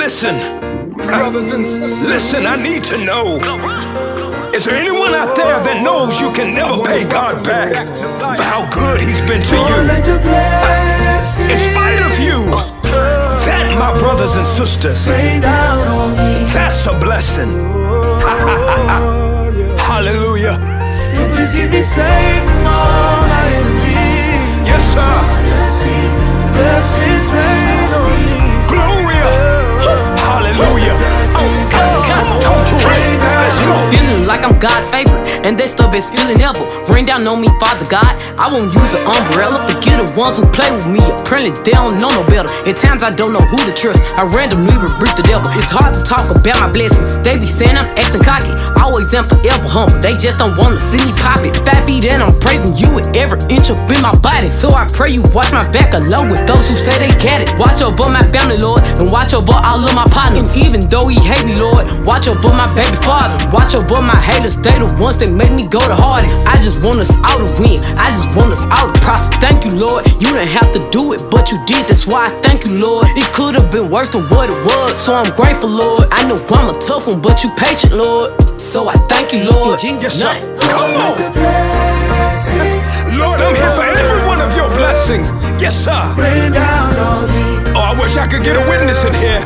Listen, listen, I need to know. Is there anyone out there that knows you can never pay God back for how good He's been to you? In spite of you, that, my brothers and sisters, that's a blessing. Hallelujah. And please keep me safe from all my enemies. Yes, sir. Blessings rain on me. Gloria. Hallelujah. Talk to me. Let's go. Feeling like I'm God's favorite, and they still been spilling ever. Rain down on me, Father God. I won't use an umbrella. Forget the ones who play with me. Apparently they don't know no better. At times I don't know who to trust. I randomly rebuke the devil. It's hard to talk about my blessings. They be saying I'm acting cocky. Always am forever humble. They just don't wanna see me pop it. 5 feet and I'm praising you with every inch up in my body. So I pray you watch my back along with those who say they get it. Watch over my family, Lord, and watch over all of my partners. And even though he hate me, Lord, watch over my baby father. Watch over my haters. They the ones that make me go the hardest. I just want us all to win. I just want us all to prosper. Thank you, Lord. You didn't have to do it, but you did. That's why I thank you, Lord. It could have been worse than what it was, so I'm grateful, Lord. I know I'm a tough one, but you patient, Lord. So I thank you, Lord. Jesus' name. Come on. Lord, I'm here for every one of your blessings. Yes, sir. Rain down on me. Oh, I wish I could get a witness in here.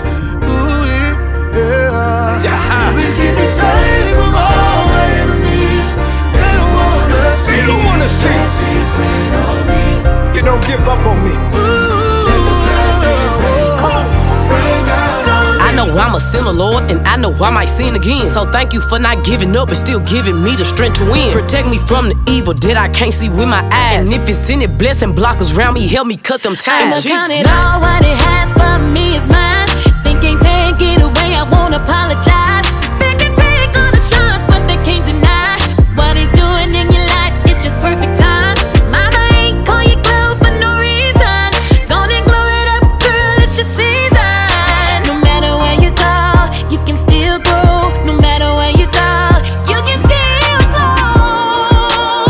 Please keep me safe from all my enemies. They don't wanna see. They don't wanna see. Blessings rain on me. You don't give up on me. Let the blessings rain down on me. I know I'm a sinner, Lord, and I know I might sin again. So thank you for not giving up and still giving me the strength to win. Protect me from the evil that I can't see with my eyes. And if it's any blessing blockers around me, help me cut them ties. I'ma count it all, what it has for me is mine. Thinking take it away, I won't apologize. They can take all the shots, but they can't deny what He's doing in your life. It's just perfect time. Mama ain't call you glow for no reason. Golden glow it up, girl, it's your season. No matter where you go, you can still grow. No matter where you go, you can still grow.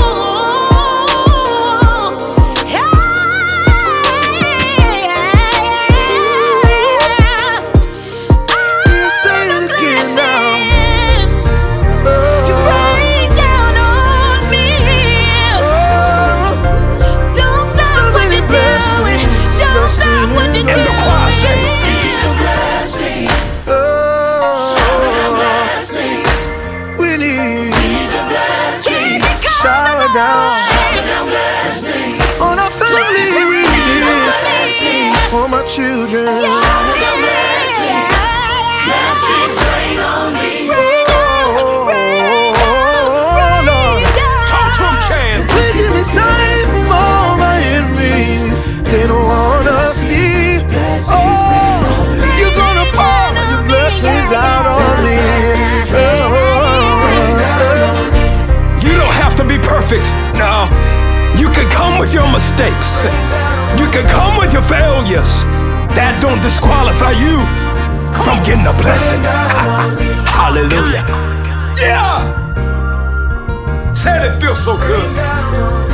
Say it again now. You rain down on me. Don't stop what you're doing. Don't stop what you're And the choir say, We need shower down on our family. We need for my children. talk to him, Chan. Please keep me safe from all my enemies. They don't wanna see. You're gonna pour your blessings out on me. You don't have to be perfect. No. You can come with your mistakes. You can come with your failures. That don't disqualify you from getting a blessing. Hallelujah. Yeah. Said it feels so good.